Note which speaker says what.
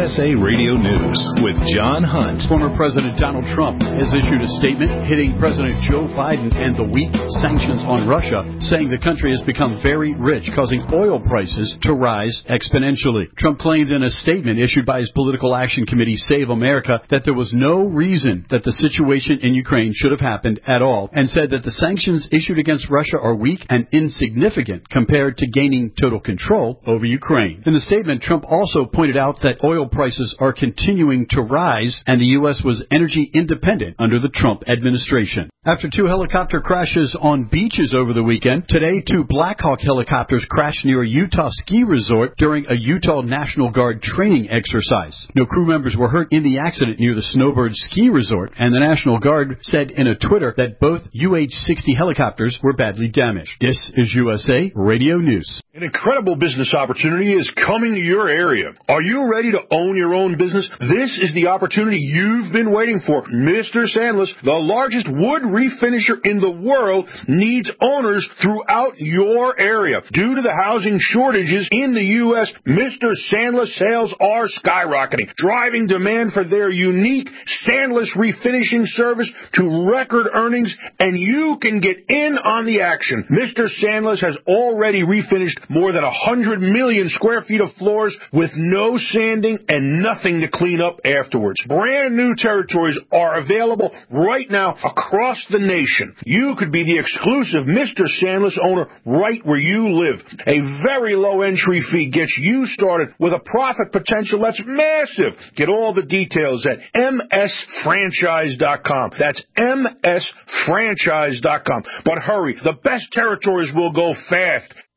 Speaker 1: USA Radio News with John Hunt.
Speaker 2: Former President Donald Trump has issued a statement hitting President Joe Biden and the weak sanctions on Russia, saying the country has become very rich, causing oil prices to rise exponentially. Trump claimed in a statement issued by his political action committee, Save America, that there was no reason that the situation in Ukraine should have happened at all, and said that the sanctions issued against Russia are weak and insignificant compared to gaining total control over Ukraine. In the statement, Trump also pointed out that oil prices are continuing to rise and the U.S. was energy independent under the Trump administration. After 2 helicopter crashes on beaches over the weekend, today 2 Black Hawk helicopters crashed near a Utah ski resort during a Utah National Guard training exercise. No crew members were hurt in the accident near the Snowbird ski resort, and the National Guard said in a Twitter that both UH-60 helicopters were badly damaged. This is USA Radio News.
Speaker 3: An incredible business opportunity is coming to your area. Are you ready to own your own business? This is the opportunity you've been waiting for. Mr. Sandless, the largest wood refinisher in the world, needs owners throughout your area. Due to the housing shortages in the U.S., Mr. Sandless sales are skyrocketing, driving demand for their unique Sandless refinishing service to record earnings, and you can get in on the action. Mr. Sandless has already refinished more than 100 million square feet of floors with no sanding and nothing to clean up afterwards. Brand new territories are available right now across the nation. You could be the exclusive Mr. Sandless owner right where you live. A very low entry fee gets you started with a profit potential that's massive. Get all the details at msfranchise.com. That's msfranchise.com. But hurry, the best territories will go fast.